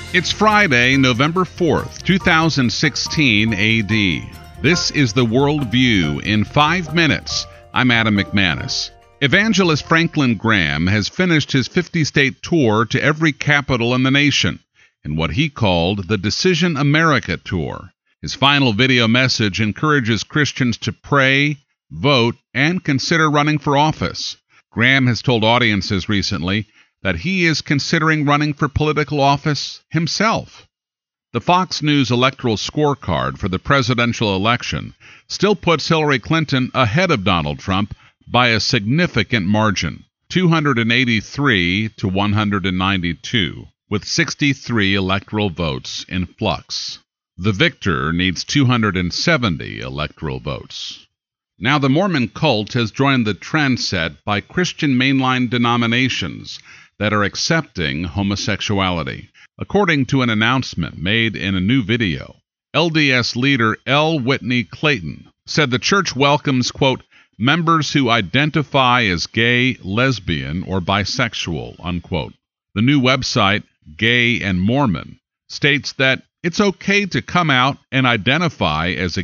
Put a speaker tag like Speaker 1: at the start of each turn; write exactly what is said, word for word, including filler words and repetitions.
Speaker 1: It's Friday, November fourth, two thousand sixteen A D. This is the World View in five minutes. I'm Adam McManus. Evangelist Franklin Graham has finished his fifty-state tour to every capital in the nation in what he called the Decision America Tour. His final video message encourages Christians to pray, vote, and consider running for office. Graham has told audiences recently that he is considering running for political office himself. The Fox News electoral scorecard for the presidential election still puts Hillary Clinton ahead of Donald Trump by a significant margin, two hundred eighty-three to one hundred ninety-two, with sixty-three electoral votes in flux. The victor needs two hundred seventy electoral votes. Now, the Mormon cult has joined the trend set by Christian mainline denominations that are accepting homosexuality. According to an announcement made in a new video, L D S leader L. Whitney Clayton said the church welcomes, quote, members who identify as gay, lesbian, or bisexual, unquote. The new website, Gay and Mormon, states that it's okay to come out and identify as a